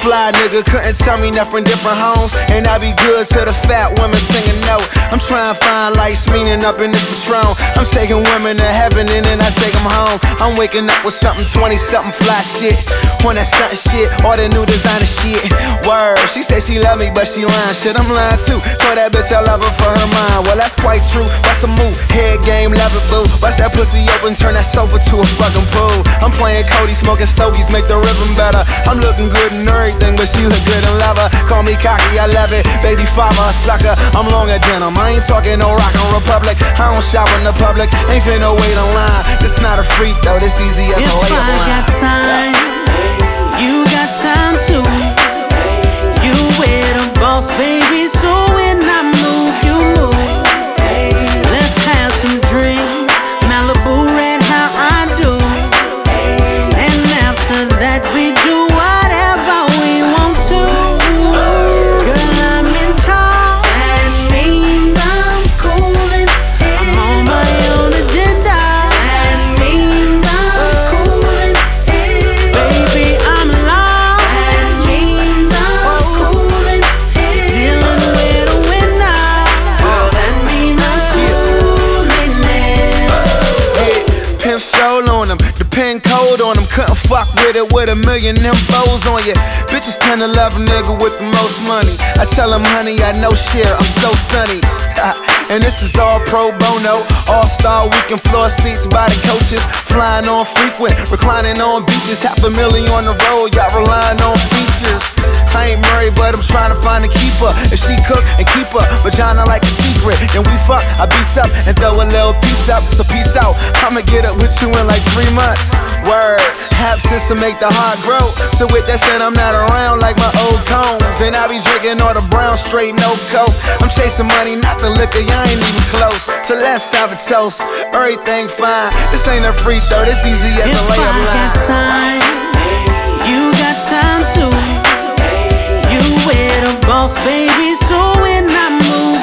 fly nigga, couldn't tell me nothing different homes. And I be good to the fat women singing no. I'm trying to find life's meaning up in this Patron. I'm taking women to heaven and then I take them home. I'm waking up with something 20-something fly shit. On that stuntin' shit, all the new designer shit. Word, she say she love me but she lying. Shit, I'm lying too. Told that bitch I love her for her mind. Well, that's quite true. What's a move? Head game, love it, boo. Watch that pussy open, turn that sofa to a fucking pool. I'm playing Cody, smoking stogies, make the rhythm better. I'm looking good and everything, but she look good and love her. Call me cocky, I love it. Baby father, a sucker. I'm longer than him. I ain't talking no rockin' republic. I don't shop in the public. Ain't finna wait in line. This not a freak though. This easy as a layup line. If I got time, you got time too. You with a boss, baby, so when I move, you move. Let's have some drinks, Malibu red, how I do. And after that we do whatever we want to. Girl, I'm in charge, that means I'm coolin' it. I'm on my own agenda, that means I'm coolin' it. Baby, I'm lost, that means I'm coolin' it. Dealing with a winner, oh, that means I'm coolin' it. Pimp stroll on them, the pin code on them. Couldn't fuck with it with a million infos on you. Bitches tend to love a nigga with the most money. I tell them, honey, I know share, I'm so sunny. And this is all pro bono. All-star weekend floor seats by the coaches. Flying on frequent, reclining on beaches. $500,000 on the road, y'all relying on features. I ain't married, but I'm trying to find a keeper. If she cook and keep her vagina like a secret, then we fuck, I beats up and throw a little piece up. So peace out, I'ma get up with you in like 3 months. Word, absence to make the heart grow. So with that shit, I'm not around like my old cones. And I be drinking all the brown straight, no coke. I'm chasing money, not the liquor, y'all ain't even close. So let's have a toast, everything fine. This ain't a free throw, this easy as a layup line. If I got time, you got time too. You with a boss, baby, so when I move